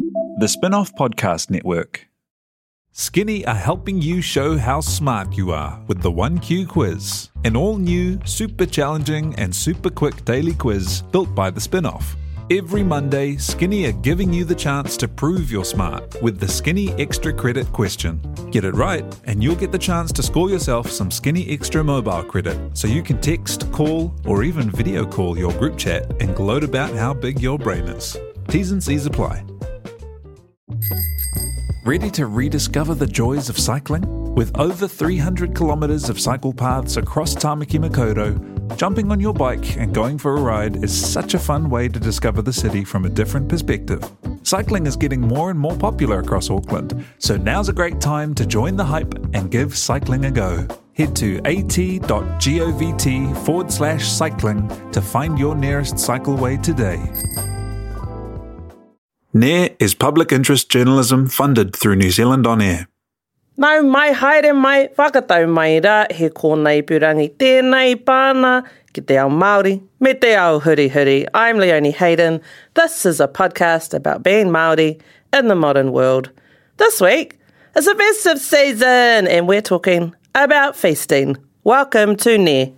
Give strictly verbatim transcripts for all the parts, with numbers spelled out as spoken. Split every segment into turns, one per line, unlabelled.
The Spin-Off Podcast Network. Skinny are helping you show how smart you are with the one Q quiz, an all-new, super challenging and super quick daily quiz built by the Spin-Off. Every Monday, Skinny are giving you the chance to prove you're smart with the Skinny Extra Credit question. Get it right, and you'll get the chance to score yourself some Skinny Extra mobile credit, so you can text, call, or even video call your group chat and gloat about how big your brain is. T's and C's apply. Ready to rediscover the joys of cycling? With over three hundred kilometres of cycle paths across Tāmaki Makaurau, jumping on your bike and going for a ride is such a fun way to discover the city from a different perspective. Cycling is getting more and more popular across Auckland, so now's a great time to join the hype and give cycling a go. Head to at.govt forward slash cycling to find your nearest cycleway today. N A R E is public interest journalism funded through New Zealand On Air.
Nau mai haere mai, whakatau mai rā, he kōnei purangi tēnei pāna, ki te ao Māori, me te ao huri huri. I'm Leonie Hayden. This is a podcast about being Māori in the modern world. This week is a festive season, and we're talking about feasting. Welcome to N A R E.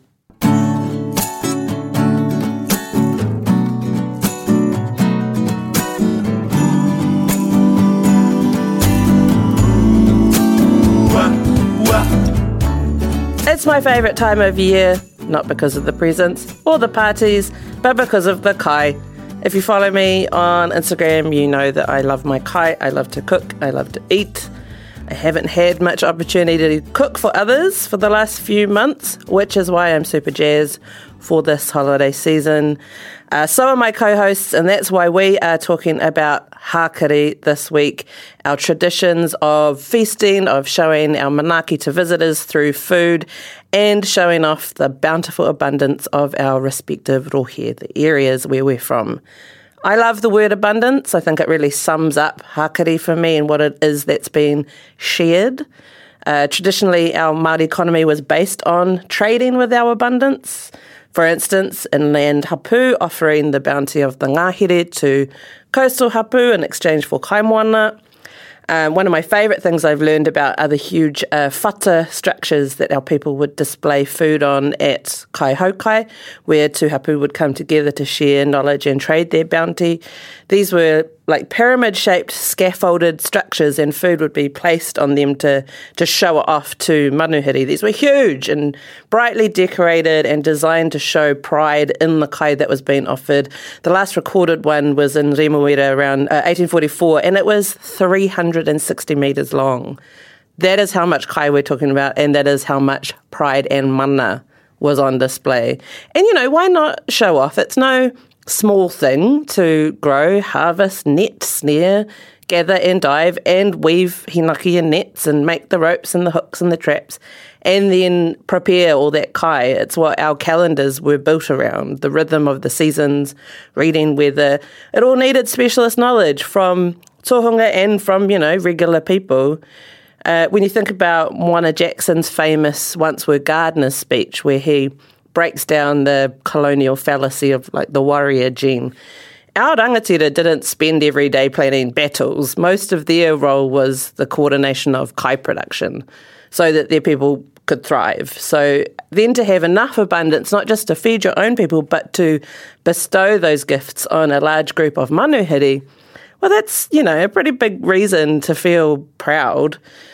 It's my favourite time of year, not because of the presents or the parties, but because of the kai. If you follow me on Instagram, you know that I love my kai. I love to cook. I love to eat. I haven't had much opportunity to cook for others for the last few months, which is why I'm super jazzed for this holiday season. Uh, so are my co-hosts, and that's why we are talking about Hakari this week, our traditions of feasting, of showing our manaaki to visitors through food, and showing off the bountiful abundance of our respective rohe, the areas where we're from. I love the word abundance. I think it really sums up Hakari for me and what it is that's been shared. Uh, traditionally, our Māori economy was based on trading with our abundance. For instance, inland hapu offering the bounty of the ngahere to coastal hapu in exchange for kaimoana. Um, one of my favourite things I've learned about are the huge uh, whata structures that our people would display food on at Kaihaukai, where two hapu would come together to share knowledge and trade their bounty. These were like pyramid-shaped scaffolded structures, and food would be placed on them to, to show it off to manuhiri. These were huge and brightly decorated and designed to show pride in the kai that was being offered. The last recorded one was in Remuera around uh, eighteen forty-four, and it was three hundred sixty metres long. That is how much kai we're talking about, and that is how much pride and mana was on display. And, you know, why not show off? It's no small thing to grow, harvest, net, snare, gather and dive and weave hinaki and nets and make the ropes and the hooks and the traps and then prepare all that kai. It's what our calendars were built around, the rhythm of the seasons, reading weather. It all needed specialist knowledge from tohunga and from, you know, regular people. Uh, when you think about Moana Jackson's famous Once Were Gardeners speech, where he breaks down the colonial fallacy of like the warrior gene. Our rangatira didn't spend every day planning battles. Most of their role was the coordination of kai production so that their people could thrive. So then to have enough abundance, not just to feed your own people, but to bestow those gifts on a large group of manuhiri, well, that's, you know, a pretty big reason to feel proud.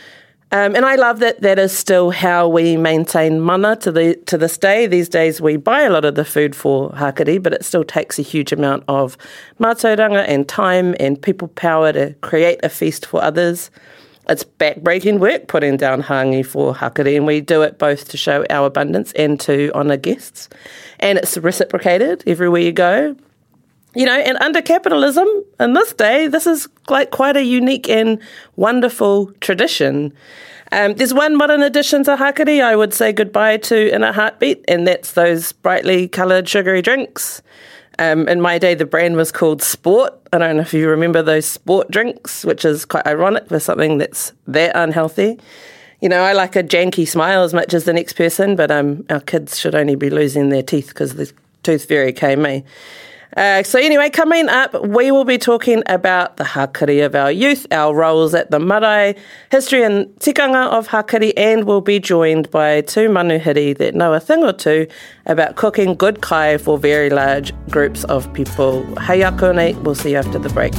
Um, and I love that that is still how we maintain mana to the to this day. These days we buy a lot of the food for Hakari, but it still takes a huge amount of mātauranga and time and people power to create a feast for others. It's back-breaking work putting down hangi for Hakari, and we do it both to show our abundance and to honour guests. And it's reciprocated everywhere you go. You know, and under capitalism, in this day, this is like quite a unique and wonderful tradition. Um, there's one modern addition to Hakari I would say goodbye to in a heartbeat, and that's those brightly coloured sugary drinks. Um, in my day, the brand was called Sport. I don't know if you remember those Sport drinks, which is quite ironic for something that's that unhealthy. You know, I like a janky smile as much as the next person, but um, our kids should only be losing their teeth because the tooth fairy came, eh? Uh, so anyway, coming up, we will be talking about the hakari of our youth, our roles at the marae, history and tikanga of hakari, and we'll be joined by two manuhiri that know a thing or two about cooking good kai for very large groups of people. Hei a konei, we'll see you after the break.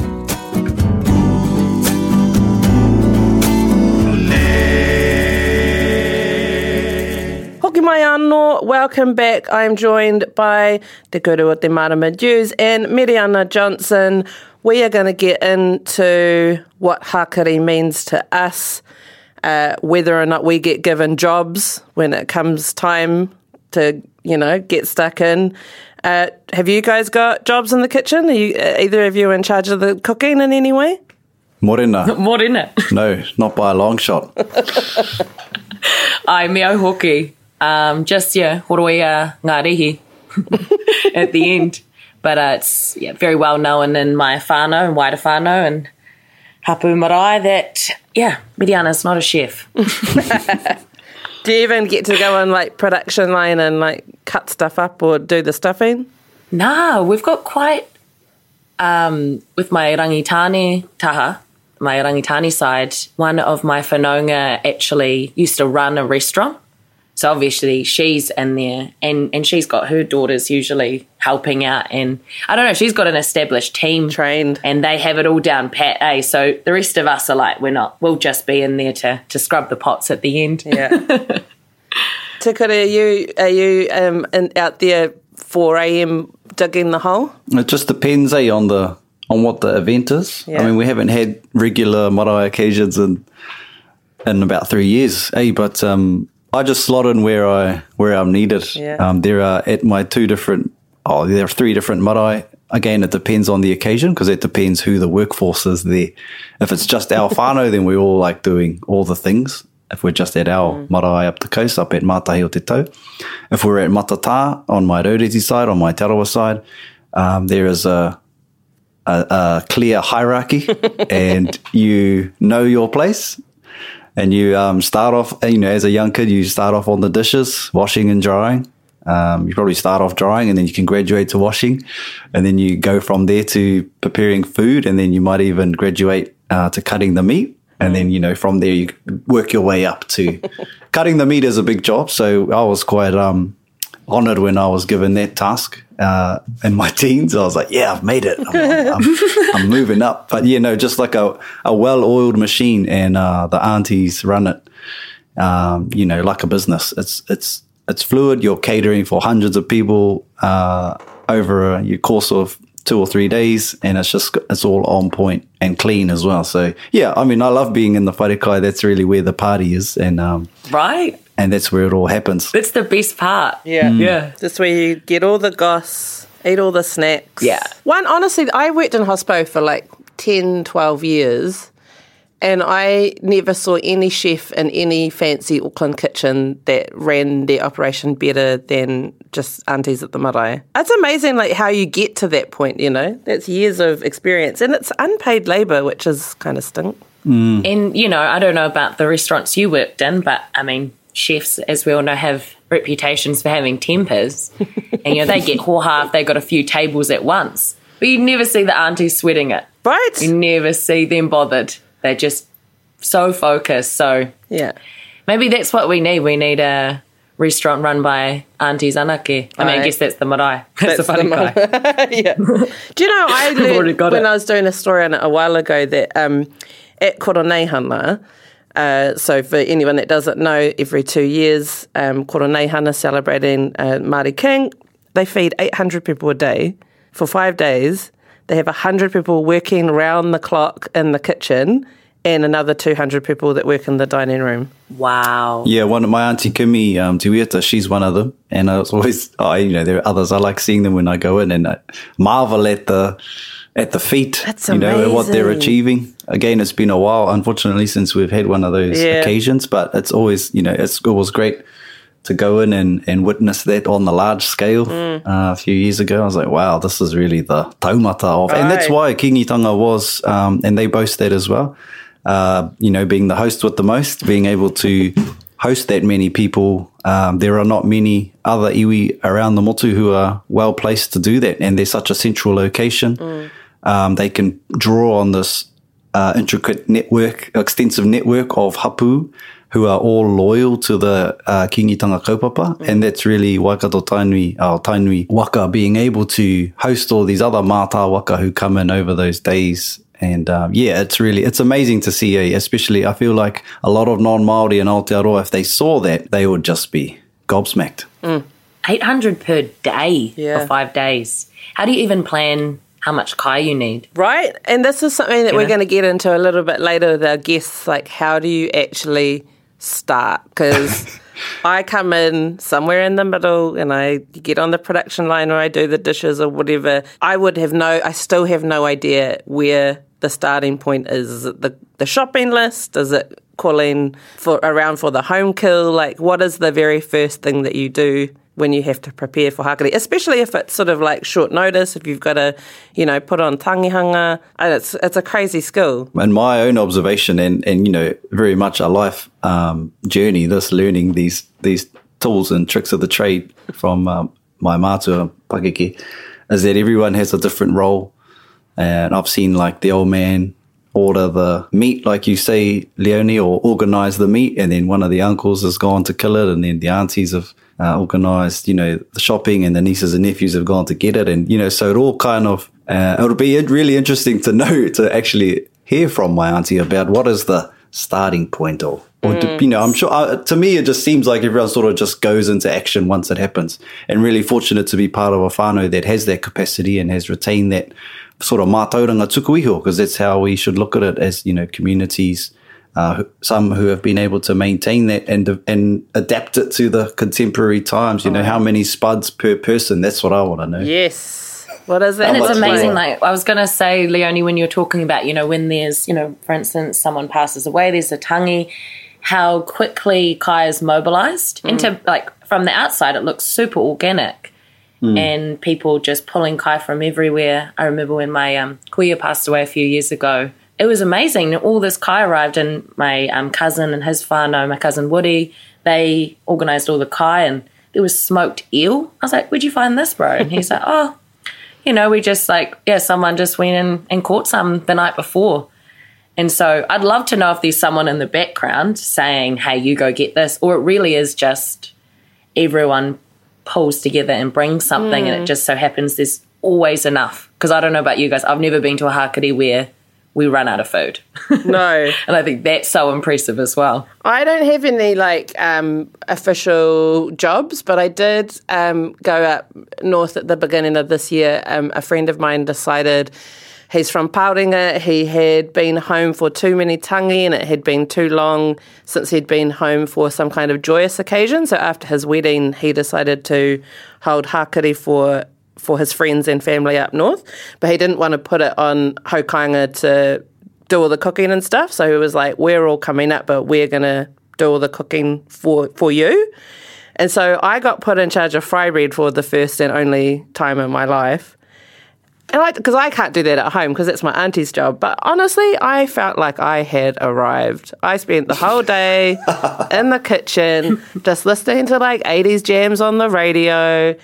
Hoki mai anō, welcome back. I'm joined by Te Kuru o Te Marama Dews and Miriana Johnson. We are going to get into what hakari means to us, uh, whether or not we get given jobs when it comes time to, you know, get stuck in. Uh, have you guys got jobs in the kitchen? Are you, uh, either of you in charge of the cooking in any way?
Morena.
Morena.
No, not by a long shot.
Ai mea hoki. Um, just, yeah, horoia ngā rihi at the end. But uh, it's yeah, very well known in my whānau and wider whānau and hapu marae that, yeah, Miriana's not a chef.
Do you even get to go on, like, production line and, like, cut stuff up or do the stuffing?
Nah, we've got quite, um, with my rangitane taha, my rangitane side, one of my whanaunga actually used to run a restaurant. So obviously she's in there and, and she's got her daughters usually helping out, and I don't know, she's got an established team.
Trained.
And they have it all down pat, eh? So the rest of us are like, we're not, we'll just be in there to, to scrub the pots at the end.
Yeah. Te Kuru, are you, are you um, in, out there four a.m. digging the hole?
It just depends, eh, on the on what the event is.
Yeah.
I mean, we haven't had regular marae occasions in in about three years, eh? But um, I just slot in where I where I'm needed.
Yeah.
Um, there are at my two different, oh, there are three different marae. Again, it depends on the occasion because it depends who the workforce is there. If it's just our whānau, then we all like doing all the things. If we're just at our mm. marae up the coast, up at Mātahi o Te Tau. If we're at Matata on my Rauriti side, on my Tarawa side, um, there is a, a, a clear hierarchy and you know your place. And you um, start off, you know, as a young kid, you start off on the dishes, washing and drying. Um, you probably start off drying and then you can graduate to washing. And then you go from there to preparing food. And then you might even graduate uh, to cutting the meat. And then, you know, from there you work your way up to cutting the meat is a big job. So I was quite um, honoured when I was given that task uh, in my teens. I was like, yeah, I've made it. I'm, I'm, I'm moving up. But, you know, just like a, a well-oiled machine, and uh, the aunties run it, um, you know, like a business. It's it's it's fluid. You're catering for hundreds of people uh, over a your course of two or three days, and it's just it's all on point and clean as well. So, yeah, I mean, I love being in the wharekai. That's really where the party is. And um,
right.
And that's where it all happens.
That's the best part.
Yeah.
Mm. Yeah.
That's where you get all the goss, eat all the snacks.
Yeah.
One, honestly, I worked in hospo for like ten, twelve years, and I never saw any chef in any fancy Auckland kitchen that ran their operation better than just aunties at the marae. It's amazing like how you get to that point, you know. That's years of experience, and it's unpaid labour, which is kind of stink.
Mm.
And, you know, I don't know about the restaurants you worked in, but, I mean, chefs, as we all know, have reputations for having tempers. And, you know, they get hoha if they got a few tables at once. But you never see the aunties sweating it.
Right.
You never see them bothered. They're just so focused. So
yeah,
maybe that's what we need. We need a restaurant run by aunties anake. I mean, I guess that's the marae. That's, that's the funny guy.
Yeah. Do you know, I learned when it. I was doing a story on it a while ago that um, at Koroneihana, uh, so for anyone that doesn't know, every two years, um, Koroneihana celebrating uh, Māori King, they feed eight hundred people a day for five days. They have one hundred people working round the clock in the kitchen and another two hundred people that work in the dining room.
Wow.
Yeah, one of my auntie Kimi um, Te Ueta, she's one of them. And I was always, oh, you know, there are others. I like seeing them when I go in and I marvel at the at the feat,
That's
you know,
amazing.
what they're achieving. Again, it's been a while, unfortunately, since we've had one of those
Yeah.
occasions. But it's always, you know, it's, it was great to go in and, and witness that on the large scale
Mm.
uh, a few years ago. I was like, wow, this is really the taumata of,
Right.
and that's why Kingitanga was, um, and they boast that as well. Uh, you know, being the host with the most, being able to host that many people. Um, there are not many other iwi around the motu who are well placed to do that, and they're such a central location. Mm. Um, they can draw on this uh, intricate network, extensive network of hapu who are all loyal to the uh, Kingitanga Kaupapa, mm. and that's really Waikato Tainui, our Tainui waka, being able to host all these other mātā waka who come in over those days. And um, yeah, it's really, it's amazing to see, eh? Especially I feel like a lot of non-Māori and Aotearoa, if they saw that, they would just be gobsmacked.
Mm. eight hundred per day
yeah.
for five days. How do you even plan how much kai you need?
Right. And this is something that
you
we're
know?
going to get into a little bit later with our guests, like how do you actually start? Because I come in somewhere in the middle and I get on the production line or I do the dishes or whatever. I would have no, I still have no idea where the starting point is. Is it the, the shopping list? Is it calling for around for the home kill? Like, what is the very first thing that you do when you have to prepare for hakari? Especially if it's sort of like short notice, if you've got to, you know, put on tangihanga. And it's it's a crazy skill.
In my own observation and, and you know, very much a life um, journey, this learning these these tools and tricks of the trade from um, my mātua pakeke, is that everyone has a different role. And I've seen like the old man order the meat, like you say, Leonie, or organise the meat, and then one of the uncles has gone to kill it, and then the aunties have uh, organised, you know, the shopping, and the nieces and nephews have gone to get it, and you know, so it all kind of uh, it'll be really interesting to know, to actually hear from my auntie about what is the starting point, or, or mm. to, you know, I'm sure uh, to me it just seems like everyone sort of just goes into action once it happens, and really fortunate to be part of a whānau that has that capacity and has retained that sort of mātauranga tuku iho, because that's how we should look at it as, you know, communities, uh, some who have been able to maintain that and and adapt it to the contemporary times. You know, how many spuds per person? That's what I want to know.
Yes. What is that?
And it's amazing.
More?
Like I was going to say, Leonie, when you're talking about, you know, when there's, you know, for instance, someone passes away, there's a tangi, how quickly kai is mobilised mm. into, like, from the outside, it looks super organic. Mm. And people just pulling kai from everywhere. I remember when my um, kuia passed away a few years ago. It was amazing. All this kai arrived, and my um, cousin and his whānau, my cousin Woody, they organised all the kai, and there was smoked eel. I was like, where'd you find this, bro? And he's like, oh, you know, we just like, yeah, someone just went in and caught some the night before. And so I'd love to know if there's someone in the background saying, hey, you go get this, or it really is just everyone pulls together and brings something, mm. and it just so happens there's always enough. Because I don't know about you guys, I've never been to a hakari where we run out of food.
No.
And I think that's so impressive as well.
I don't have any like um, official jobs, but I did um, go up north at the beginning of this year. Um, a friend of mine decided, he's from Paoringa, he had been home for too many tangi, and it had been too long since he'd been home for some kind of joyous occasion. So after his wedding, he decided to hold hakari for for his friends and family up north. But he didn't want to put it on Hokainga to do all the cooking and stuff. So he was like, we're all coming up, but we're going to do all the cooking for, for you. And so I got put in charge of fry bread for the first and only time in my life. And I, because I can't do that at home because it's my auntie's job. But honestly, I felt like I had arrived. I spent the whole day in the kitchen just listening to like eighties jams on the radio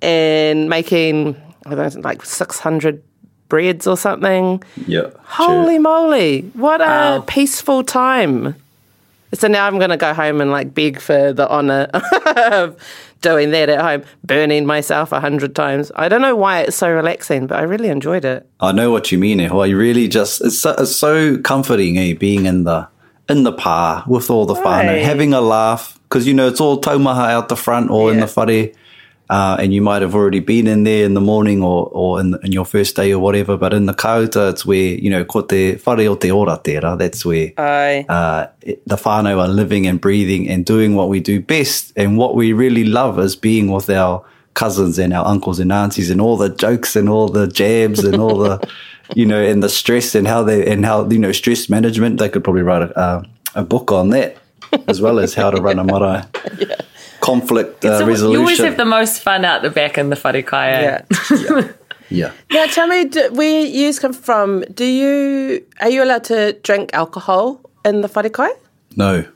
and making, I don't know, like six hundred breads or something.
Yeah.
Holy
sure.
moly. What a
wow.
peaceful time. So now I'm going to go home and like beg for the honour of doing that at home, burning myself a hundred times. I don't know why it's so relaxing, but I really enjoyed it.
I know what you mean, eh? Well, you really just, it's so, it's so comforting, eh? Being in the in the pa with all the whānau,
Right.
having a laugh, because, you know, it's all taumaha out the front or in
Yeah.
the whare. Uh, and you might have already been in there in the morning or, or in, in your first day or whatever, but in the kauta, it's where, you know, ko te whare o te ora tera, that's where
Aye.
uh, it- the whānau are living and breathing and doing what we do best. And what we really love is being with our cousins and our uncles and aunties and all the jokes and all the jabs and all the, you know, and the stress and how they, and how, you know, stress management, they could probably write a, uh, a book on that, as well as how to run a marae. Yeah. Conflict uh,
So
resolution.
you always have the most fun out the back in the wharekaya.
Yeah.
Yeah.
Now, tell me, do, where you come from, do you, are you allowed to drink alcohol in the wharekai?
No.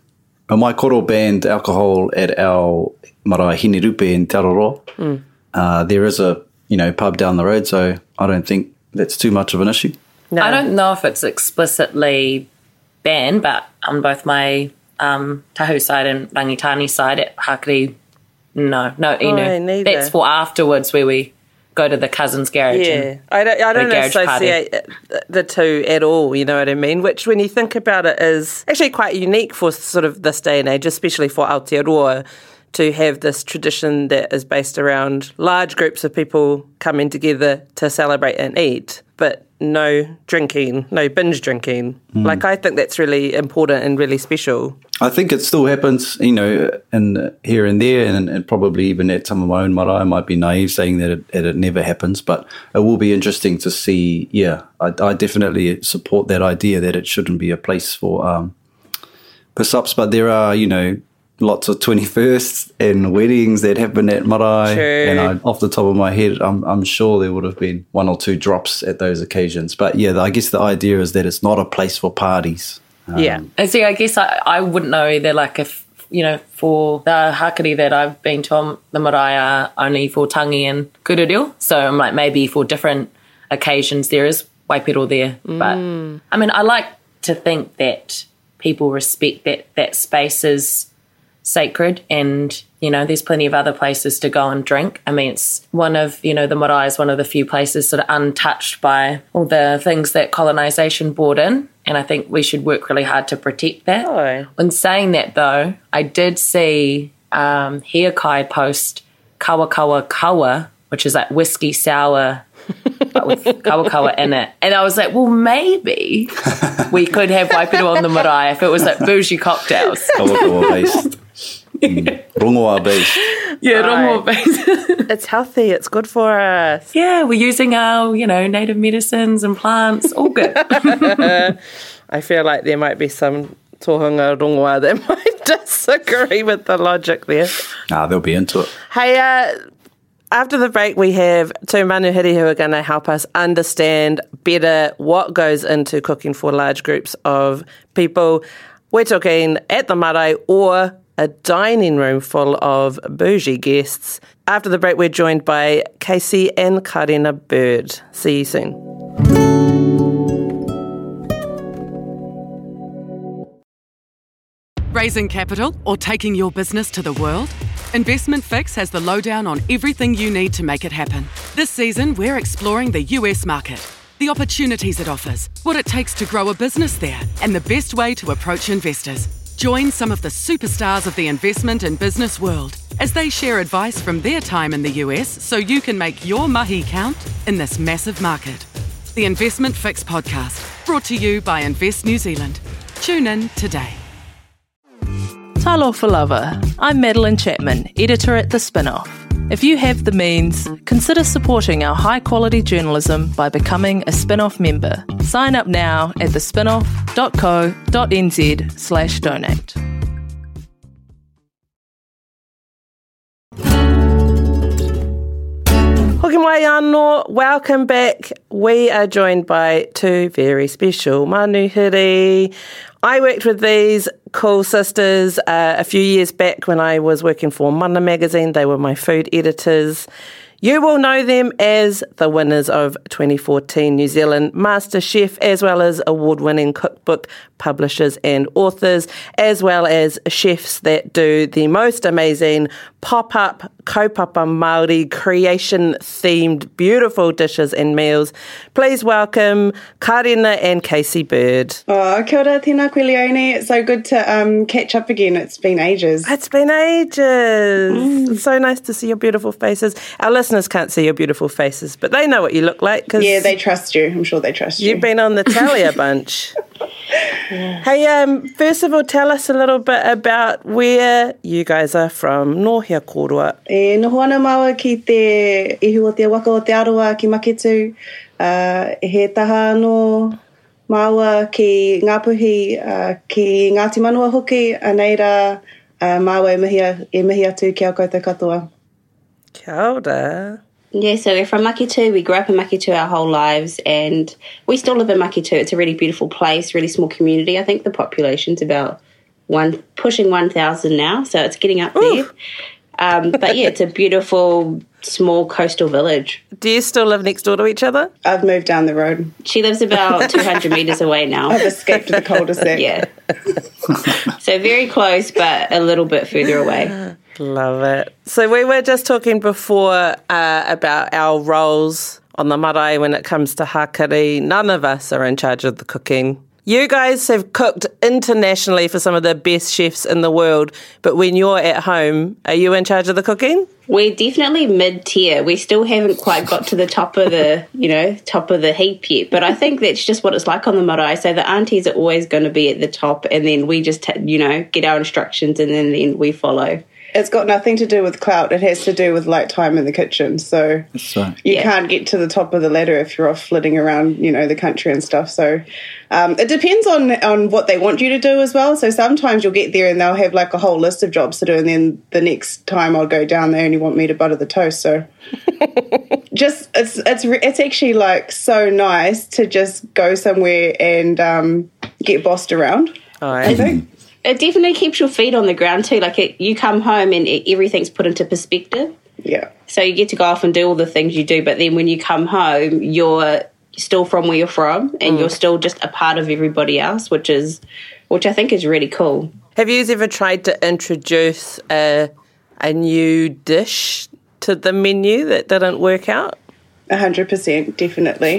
my koro banned alcohol at our marae Hinerupe in Te Aroha. Mm. Uh, there is a, you know, pub down the road, so I don't think that's too much of an issue.
No. I don't know if it's explicitly banned, but on both my um, Tahu side and Rangitani side at Hakari, no, no, inu. Oh, that's for afterwards where we go to the cousin's garage.
Yeah, I don't, I don't associate party. the two at all, you know what I mean? Which, when you think about it, is actually quite unique for sort of this day and age, especially for Aotearoa, to have this tradition that is based around large groups of people coming together to celebrate and eat, but no drinking, no binge drinking. Mm. Like, I think that's really important and really special.
I think it still happens, you know, in here and there, and, and probably even at some of my own marae. I might be naive saying that it, that it never happens, but it will be interesting to see. Yeah, I, I definitely support that idea that it shouldn't be a place for um, piss-ups, but there are, you know, lots of twenty-firsts and weddings that happen at marae.
True.
And I, off the top of my head, I'm, I'm sure there would have been one or two drops at those occasions. But yeah, I guess the idea is that it's not a place for parties.
Um, yeah.
And see, I guess I, I wouldn't know either, like if, you know, for the hakari that I've been to on the marae are only for tangi and kurureo. So I'm like, maybe for different occasions there is waipiro there. Mm. But I mean, I like to think that people respect that that space is sacred, and you know there's plenty of other places to go and drink. I mean, it's one of, you know, the marae is one of the few places sort of untouched by all the things that colonisation brought in, and I think we should work really hard to protect that.
Oh.
In saying that though, I did see um, Hiakai post kawa kawa kawa, which is like whiskey sour but with kawa kawa in it, and I was like, well, maybe we could have waipiro on the marae if it was like bougie cocktails.
Kawa kawa based. Mm. Rongoa based.
Yeah, rongoa based.
It's healthy. It's good for us.
Yeah, we're using our, you know, native medicines and plants. All good.
I feel like there might be some tohunga rongoa that might disagree with the logic there.
Ah, they'll be into it.
Hey, uh, after the break, we have two manuhiri who are going to help us understand better what goes into cooking for large groups of people. We're talking at the marae or a dining room full of bougie guests. After the break, we're joined by Casey and Karina Bird. See you soon.
Raising capital or taking your business to the world? Investment Fix has the lowdown on everything you need to make it happen. This season, we're exploring the U S market, the opportunities it offers, what it takes to grow a business there, and the best way to approach investors. Join some of the superstars of the investment and business world as they share advice from their time in the U S so you can make your mahi count in this massive market. The Investment Fix podcast, brought to you by Invest New Zealand. Tune in today.
Talofa lava. I'm Madeline Chapman, editor at The Spinoff. If you have the means, consider supporting our high-quality journalism by becoming a Spinoff member. Sign up now at thespinoff.co.nz slash donate.
Hoki mai anō, welcome back. We are joined by two very special manuhiri. I worked with these cool sisters uh, a few years back when I was working for Mana magazine. They were my food editors. You will know them as the winners of twenty fourteen New Zealand Master Chef, as well as award-winning cookbook publishers and authors, as well as chefs that do the most amazing pop-up, kaupapa Māori, creation-themed, beautiful dishes and meals. Please welcome Karina and Casey Bird.
Oh, kia ora, tēnā koe Leonie. It's so good to um, catch up again. It's been ages.
It's been ages. Mm. It's so nice to see your beautiful faces. Our listeners can't see your beautiful faces, but they know what you look like. Cause
yeah, they trust you. I'm sure they trust you.
You've been on the telly a bunch. Yeah. Hey, um, first of all, tell us a little bit about where you guys are from. Nō hea kōrua.
E noho ana maua ki te ihu o te waka o te aroa ki Maketu. Uh, he taha anō maua ki Ngāpuhi, uh, ki Ngāti Manua hoki, aneira uh, maua e mihi, e mihi atu ki au koutou katoa.
Kia ora.
Yeah, so we're from Maketu. We grew up in Maketu our whole lives, and we still live in Maketu. It's a really beautiful place, really small community. I think the population's about one pushing one thousand now, so it's getting up
Ooh.
there. Um, but yeah, it's a beautiful small coastal village.
Do you still live next door to each other?
I've moved down the road.
She lives about two hundred metres away now.
I've escaped the cul-de-sac.
Yeah. So very close, but a little bit further away.
Love it. So we were just talking before uh, about our roles on the marae when it comes to hakari. None of us are in charge of the cooking. You guys have cooked internationally for some of the best chefs in the world, but when you're at home, are you in charge of the cooking?
We're definitely mid-tier. We still haven't quite got to the top of the, you know, top of the heap yet. But I think that's just what it's like on the marae. So the aunties are always going to be at the top, and then we just, you know, get our instructions, and then, then we follow.
It's got nothing to do with clout. It has to do with like time in the kitchen. So
So,
you
Yeah.
can't get to the top of the ladder if you're off flitting around, you know, the country and stuff. So um, it depends on on what they want you to do as well. So sometimes you'll get there and they'll have like a whole list of jobs to do, and then the next time I'll go down, they only want me to butter the toast. So just it's it's re- it's actually like so nice to just go somewhere and um, get bossed around.
All
I
right.
think.
It definitely keeps your feet on the ground too. Like it, you come home and it, everything's put into perspective.
Yeah.
So you get to go off and do all the things you do, but then when you come home, you're still from where you're from, and you're still just a part of everybody else, which is, which I think is really cool.
Have you ever tried to introduce a, a new dish to the menu that didn't work out?
A hundred percent, definitely.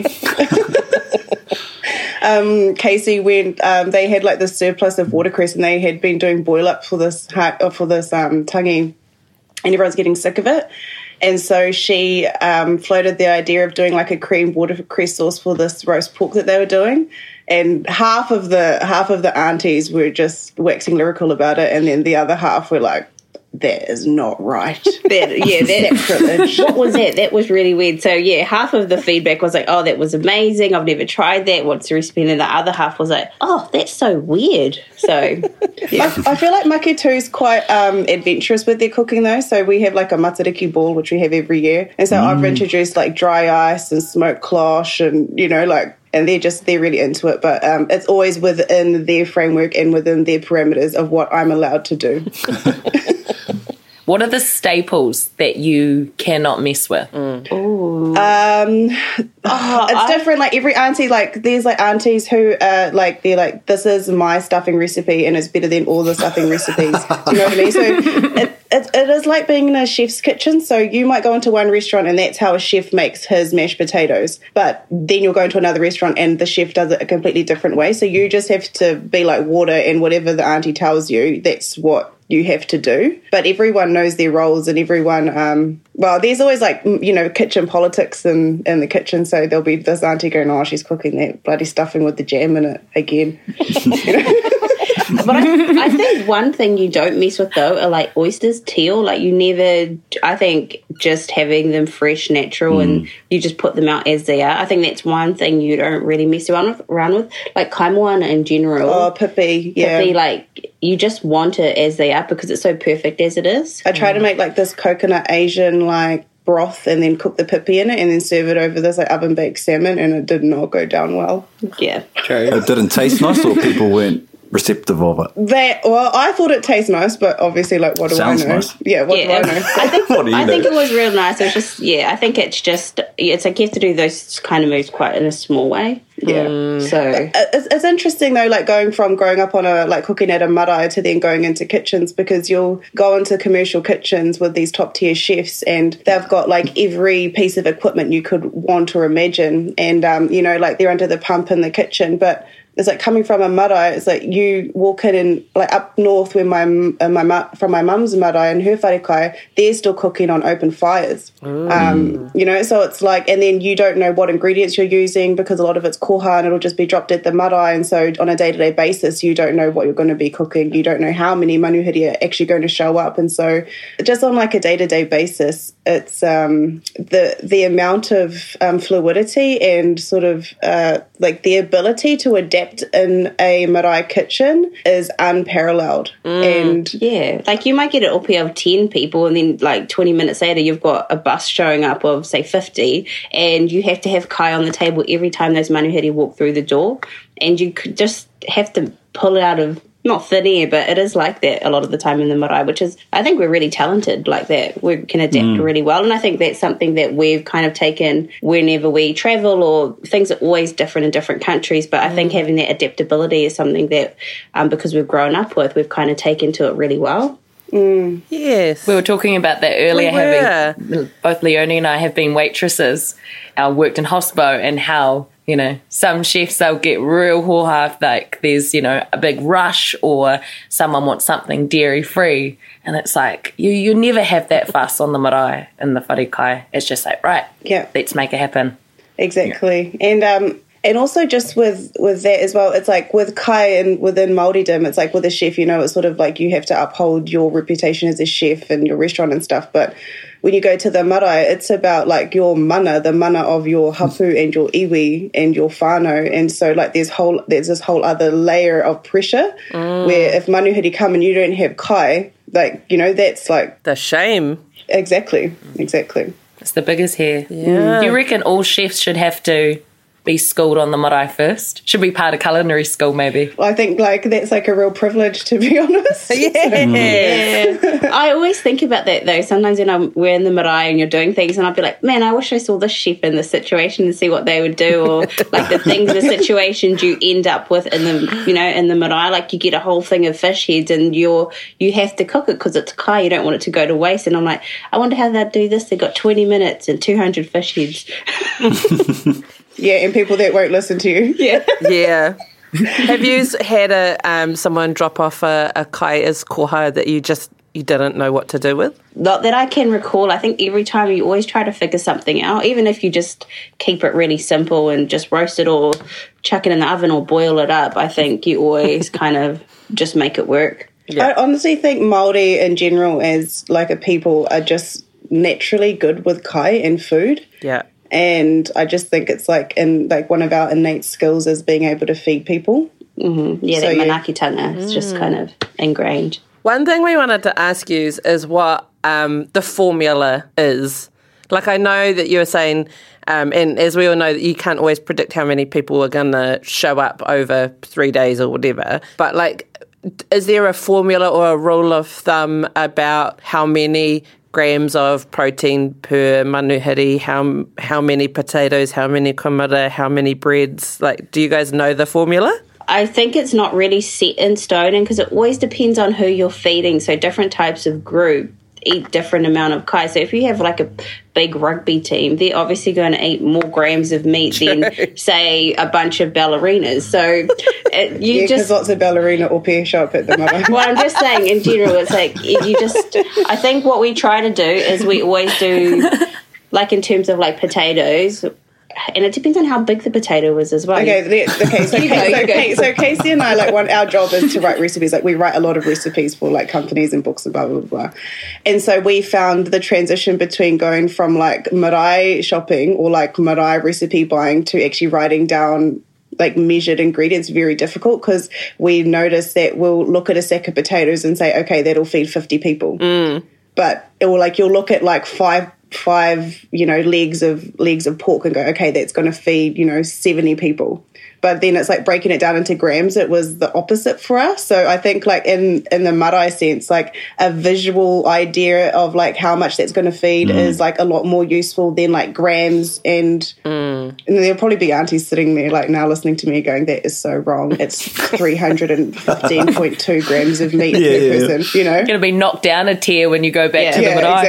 um, Casey went. Um, they had like this surplus of watercress, and they had been doing boil up for this ha- uh, for this um, tangi, and everyone's getting sick of it. And so she um, floated the idea of doing like a cream watercress sauce for this roast pork that they were doing. And half of the half of the aunties were just waxing lyrical about it, and then the other half were like, "That is not right."
That, yeah, that,
Sacrilege.
what was that? That was really weird. So, yeah, half of the feedback was like, oh, that was amazing. I've never tried that. What's the recipe? And then the other half was like, oh, that's so weird. So, yeah.
I, I feel like Makitu's quite um, adventurous with their cooking though. So we have like a matariki ball, which we have every year. And so I've introduced like dry ice and smoked cloche and, you know, like, and they're just, they're really into it. But um, it's always within their framework and within their parameters of what I'm allowed to do.
What are the staples that you cannot mess with?
Um, oh, it's different. Like every auntie, like there's like aunties who uh like they're like, this is my stuffing recipe and it's better than all the stuffing recipes. Do you know what I mean? So it, it it is like being in a chef's kitchen. So you might go into one restaurant and that's how a chef makes his mashed potatoes, but then you'll go into another restaurant and the chef does it a completely different way. So you just have to be like water, and whatever the auntie tells you, that's what you have to do. But everyone knows their roles, and everyone um well there's always like, you know, kitchen politics in, in the kitchen. So there'll be this auntie going, oh, she's cooking that bloody stuffing with the jam in it again. You know?
But I, I think one thing you don't mess with though are like oysters, teal. Like you never, I think just having them fresh, natural, mm. and you just put them out as they are. I think that's one thing you don't really mess around with. Around with. Like kaimoana in general.
Oh, pipi, yeah.
Pipi, like you just want it as they are because it's so perfect as it is.
I try mm. to make like this coconut Asian like broth and then cook the pipi in it and then serve it over this like oven baked salmon, and it did not go down well.
Yeah,
true.
It didn't taste nice, or people weren't receptive of it?
That, well, I thought it tastes nice, but obviously, like, what do
Sounds
I know?
nice.
Yeah, what
yeah,
do I know?
I think
What do you
I
know?
think it was real nice. It was just, yeah, I think it's just, it's like you have to do those kind of moves quite in a small way.
Yeah.
So
It's, it's interesting though, like going from growing up on a like cooking at a marae to then going into kitchens, because you'll go into commercial kitchens with these top tier chefs and they've got like every piece of equipment you could want or imagine, and um, you know, like they're under the pump in the kitchen. But it's like coming from a marae, it's like you walk in and like up north where my uh, my mu- from my mum's marae and her wharekai, they're still cooking on open fires. Um, you know, so it's like, and then you don't know what ingredients you're using because a lot of it's koha and it'll just be dropped at the marae, and so on a day-to-day basis you don't know what you're going to be cooking. You don't know how many manuhiri are actually going to show up, and so just on like a day-to-day basis, it's um, the the amount of um, fluidity and sort of uh, like the ability to adapt in a marae kitchen is unparalleled. And
yeah, like you might get an opi of ten people and then like twenty minutes later you've got a bus showing up of say fifty, and you have to have kai on the table every time those manuhiri walk through the door, and you could just have to pull it out of not thin air, but it is like that a lot of the time in the marae, which is, I think we're really talented like that. We can adapt mm. really well. And I think that's something that we've kind of taken whenever we travel, or things are always different in different countries. But I mm. think having that adaptability is something that, um, because we've grown up with, we've kind of taken to it really well.
Mm. Yes.
We were talking about that earlier,
we
having both Leonie and I have been waitresses, uh, worked in hospo, and how, you know, some chefs, they'll get real hoha, like there's, you know, a big rush or someone wants something dairy-free, and it's like, you you never have that fuss on the marae and the wharekai. It's just like, right,
yeah,
let's make it happen.
Exactly. Yeah. And um, and also just with, with that as well, it's like with kai and within Māoridom, it's like with a chef, you know, it's sort of like you have to uphold your reputation as a chef and your restaurant and stuff, but when you go to the marae, it's about like your mana, the mana of your hapu and your iwi and your whānau. And so like there's whole there's this whole other layer of pressure mm. where if manuhiri come and you don't have kai, like, you know, that's like
the shame.
Exactly, exactly.
It's the biggest hair.
Yeah.
Do you reckon all chefs should have to be schooled on the marae first? Should be part of culinary school, maybe.
I think like that's like a real privilege, to be honest.
Yeah.
yeah. I always think about that though. Sometimes when I'm, we're in the marae and you're doing things, and I'll be like, man, I wish I saw this chef in this situation and see what they would do, or like the things, the situations you end up with in the, you know, in the marae. Like you get a whole thing of fish heads and you're you have to cook it because it's kai. You don't want it to go to waste. And I'm like, I wonder how they'd do this. They got twenty minutes and two hundred fish heads.
Yeah, and people that won't listen to you.
Yeah.
Yeah. Have you had a um, someone drop off a, a kai as koha that you just you didn't know what to do with?
Not that I can recall. I think every time you always try to figure something out, even if you just keep it really simple and just roast it or chuck it in the oven or boil it up, I think you always kind of just make it work.
Yeah. I honestly think Māori in general as like a people are just naturally good with kai and food.
Yeah.
And I just think it's like in like one of our innate skills is being able to feed people.
Mm-hmm. Yeah, so, that yeah. manakitanga is mm. just kind of ingrained.
One thing we wanted to ask you is, is what um, the formula is. Like I know that you were saying, um, and as we all know, that you can't always predict how many people are going to show up over three days or whatever. But like, is there a formula or a rule of thumb about how many grams of protein per manuhiri, how how many potatoes, how many komara, how many breads? Like, do you guys know the formula?
I think it's not really set in stone, and because it always depends on who you're feeding. So different types of group eat different amount of kai. So if you have like a big rugby team, they're obviously going to eat more grams of meat True. than, say, a bunch of ballerinas. So it, you
yeah,
just...
lots of ballerina or pear shop at the moment.
Well, I'm just saying, in general, it's like, you just... I think what we try to do is we always do, like in terms of like potatoes... And it depends on how big the potato is as well.
Okay, the, okay. So, Casey, so, Casey, so Casey and I, like, one our job is to write recipes. Like, we write a lot of recipes for like companies and books and blah blah blah. And so we found the transition between going from like marae shopping or like marae recipe buying to actually writing down like measured ingredients very difficult, because we notice that we'll look at a sack of potatoes and say, okay, that'll feed fifty people.
Mm.
But it will, like, you'll look at like five. five, you know, legs of legs of pork and go, okay, that's going to feed, you know, seventy people. But then it's like breaking it down into grams. It was the opposite for us. So I think like in, in the marae sense, like a visual idea of like how much that's going to feed mm. is like a lot more useful than like grams. And,
mm.
and there'll probably be aunties sitting there like now listening to me going, that is so wrong. It's three hundred fifteen point two grams of meat
yeah,
per
yeah.
person, you know.
You're going to be knocked down a tier when you go back
yeah.
to the
yeah,
marae.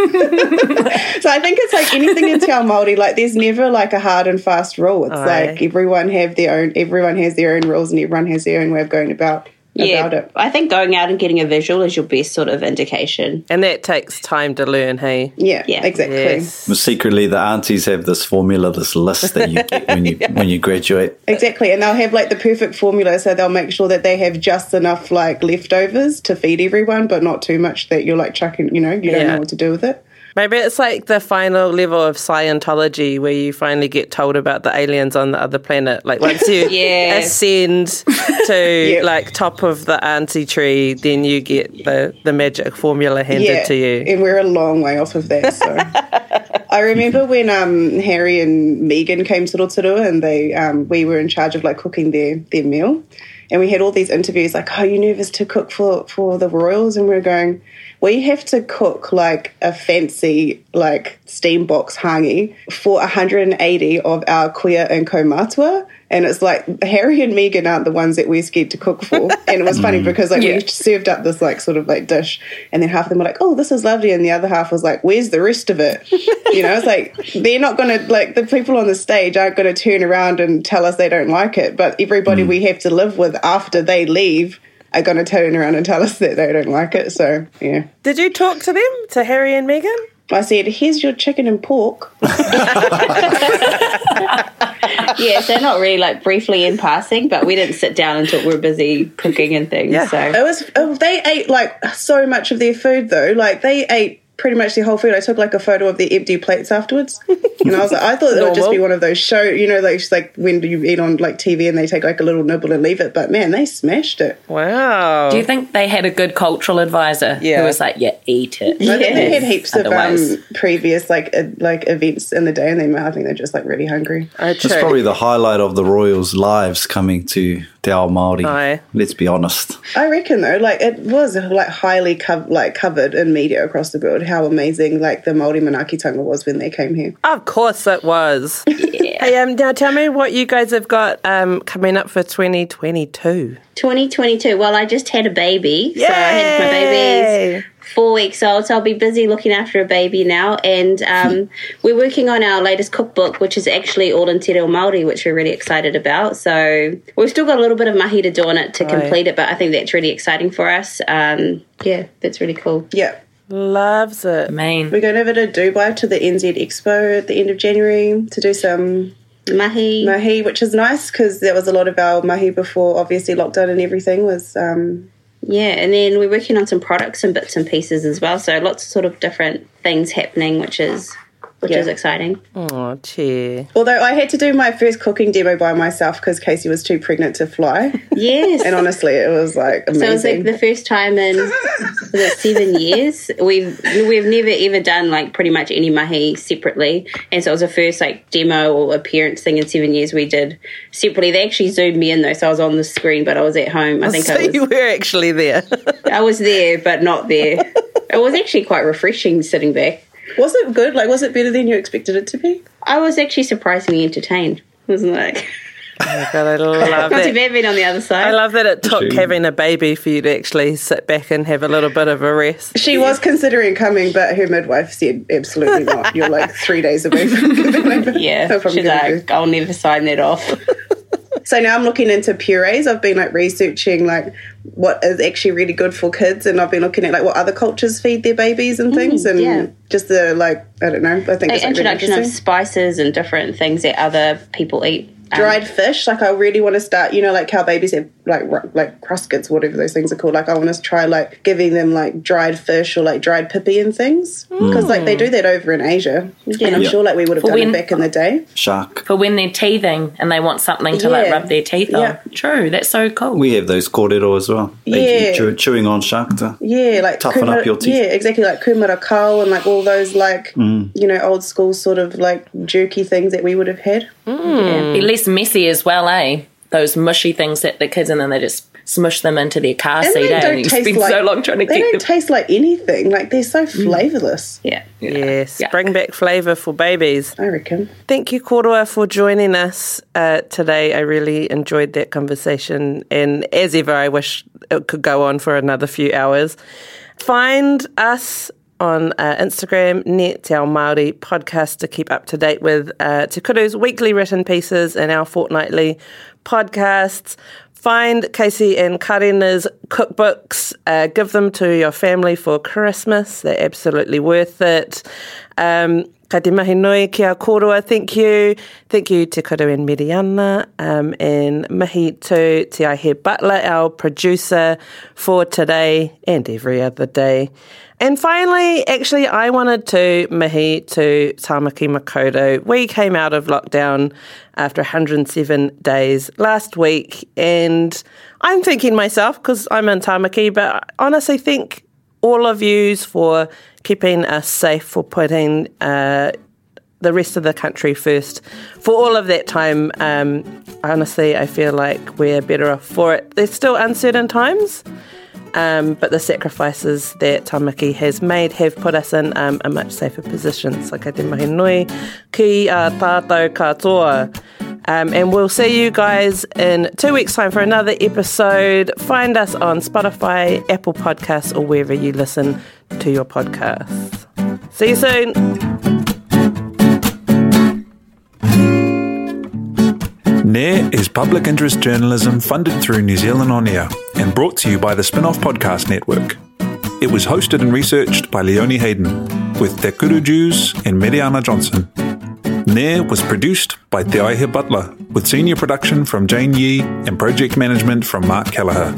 exactly. So I think it's like anything in Te Ao Māori, like there's never like a hard and fast rule. It's
Aye.
like everyone have their own, everyone has their own rules and everyone has their own way of going about,
yeah,
about it.
I think going out and getting a visual is your best sort of indication.
And that takes time to learn, hey?
Yeah,
Yeah.
exactly.
Yes.
Well, secretly, the aunties have this formula, this list that you get when you yeah. when you graduate.
Exactly, and they'll have like the perfect formula, so they'll make sure that they have just enough like leftovers to feed everyone, but not too much that you're like chucking, you know, you don't
Yeah.
know what to do with it.
Maybe it's like the final level of Scientology where you finally get told about the aliens on the other planet. Like once you
Yes.
ascend to
Yeah.
like top of the auntie tree, then you get the, the magic formula handed
Yeah,
to you.
and we're a long way off of that, so... I remember when um, Harry and Megan came to Rotorua and they um, we were in charge of like cooking their, their meal. And we had all these interviews like, oh, are you nervous to cook for, for the royals? And we we're going, we have to cook like a fancy like steam box hangi for one hundred eighty of our kuia and kaumatua. And it's like Harry and Megan aren't the ones that we're scared to cook for. And it was funny because like
Yeah.
we served up this like sort of like dish and then half of them were like, oh, this is lovely. And the other half was like, where's the rest of it? You know, it's like they're not going to, like the people on the stage aren't going to turn around and tell us they don't like it. But everybody we have to live with after they leave are going to turn around and tell us that they don't like it. So, yeah.
Did you talk to them, to Harry and Meghan?
I said, here's your chicken and pork.
Yeah, so not really like briefly in passing, but we didn't sit down until we were busy cooking and things.
Yeah.
So
It was, oh, they ate like so much of their food though. Like they ate pretty much the whole food. I took like a photo of the empty plates afterwards. And I was like, I thought it would just be one of those show, you know, like, like when you eat on like T V and they take like a little nibble and leave it. But man, they smashed it.
Wow.
Do you think they had a good cultural advisor
Yeah.
who was like, yeah, eat it?
I think they had heaps of
Otherwise-
um, previous like uh, like events in the day, and they I think they're just like really hungry.
I
It's probably the highlight of the royals' lives coming to Te Ao Māori.
Aye.
Let's be honest.
I reckon though, like it was like highly co- like covered in media across the world how amazing like the Māori manaakitanga was when they came here.
Of course it was.
yeah.
Hey, um, now tell me what you guys have got um, coming up for twenty twenty-two.
twenty twenty-two. Well, I just had a baby. So I had my babies four weeks old. So I'll be busy looking after a baby now. And um, we're working on our latest cookbook, which is actually all in Te Reo Māori, which we're really excited about. So we've still got a little bit of mahi to do on it to
Right.
complete it, but I think that's really exciting for us. Um, yeah, that's really cool.
Yeah.
Loves it.
Main.
We're going over to Dubai to the N Z Expo at the end of January to do some
Mahi.
mahi, which is nice because there was a lot of our mahi before, obviously lockdown and everything was. Um,
Yeah, and then we're working on some products and bits and pieces as well. So lots of sort of different things happening, which is which
Yeah.
is exciting.
Oh, cheer.
although I had to do my first cooking demo by myself because Casey was too pregnant to fly,
Yes.
and honestly, it was like amazing.
So it was like the first time in was it seven years we've we've never ever done like pretty much any mahi separately, and so it was the first like demo or appearance thing in seven years we did separately. They actually zoomed me in though, so I was on the screen, but I was at home. I think
so
I was
you were actually there.
I was there, but not there. It was actually quite refreshing sitting back.
Was it good? Like, was it better than you expected it to be?
I was actually surprisingly entertained. It was like
Oh, God, I love
not too
it.
bad being on the other side.
I love that it took
Sure.
having a baby for you to actually sit back and have a little bit of a rest.
She was considering coming, but her midwife said, absolutely not. You're like three days away from giving birth.
Yeah,
From
she's
giving
like,
birth.
I'll never sign that off.
So now I'm looking into purees. I've been like researching like what is actually really good for kids, and I've been looking at like what other cultures feed their babies and things, and
yeah.
just the like I don't know. I think
Like,
it's like, really
introduction of
interesting.
spices and different things that other people eat. Um,
Dried fish, like I really want to start. You know, like how babies have like ru- like cruskets, whatever those things are called. Like I want to try like giving them like dried fish or like dried pipi and things because like they do that over in Asia, and I'm
Yeah.
sure like we would have
For
done
when-
it back in the day.
Shark.
For when they're teething and they want something to like
Yeah.
rub their teeth
Yeah.
on. True, that's so cool.
We have those kōrero as well. They
Yeah.
chew, chewing on shark to
Yeah, like
toughen up your teeth.
Yeah, exactly, like kumara kao and like all those like you know old school sort of like jerky things that we would have had.
Yeah. Be less messy as well, eh? Those mushy things that the kids and then they just smush them into their car
And
seat,
they
eh?
don't
And you
taste
spend
like
so long trying to
they
get
don't
them.
taste like anything. Like they're so flavourless.
Yeah.
Yes,
Yeah.
bring back flavour for babies.
I reckon.
Thank you, Korua, for joining us uh, today. I really enjoyed that conversation. And as ever, I wish it could go on for another few hours. Find us on uh, Instagram, Net Te Ao Māori podcast, to keep up to date with uh, Te Kuru's weekly written pieces and our fortnightly podcasts. Find Casey and Karina's cookbooks. Uh, give them to your family for Christmas. They're absolutely worth it. Um, Ka te mahi nui ki a korua, thank you. Thank you Te Kuru and Miriana, um, and mahi to Te Aihe Butler, our producer for today and every other day. And finally, actually, I wanted to mahi to Tāmaki Makaurau. We came out of lockdown after one hundred seven days last week, and I'm thinking myself, because I'm in Tāmaki, but I honestly think all of yous for keeping us safe, for putting uh, the rest of the country first. For all of that time, um, honestly, I feel like we're better off for it. There's still uncertain times, um, but the sacrifices that Tamaki has made have put us in um, a much safer position. So ka te mahi nui ki a tātou katoa. Um, and we'll see you guys in two weeks' time for another episode. Find us on Spotify, Apple Podcasts, or wherever you listen to your podcasts. See you soon.
Nair is public interest journalism funded through New Zealand On Air and brought to you by the Spin-Off Podcast Network. It was hosted and researched by Leonie Hayden with Te Kuru Jews and Mariana Johnson. Nair was produced by Te Aihe Butler with senior production from Jane Yee and project management from Mark Kelleher.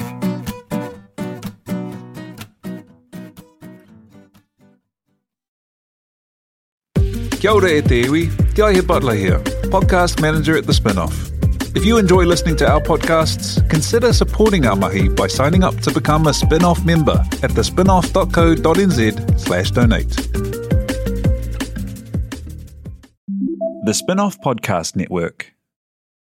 Kia ora e te iwi, Te Aihe Butler here, podcast manager at The Spin-Off. If you enjoy listening to our podcasts, consider supporting our mahi by signing up to become a Spin-Off member at thespinoff.co.nz slash donate. The Spin-Off Podcast Network.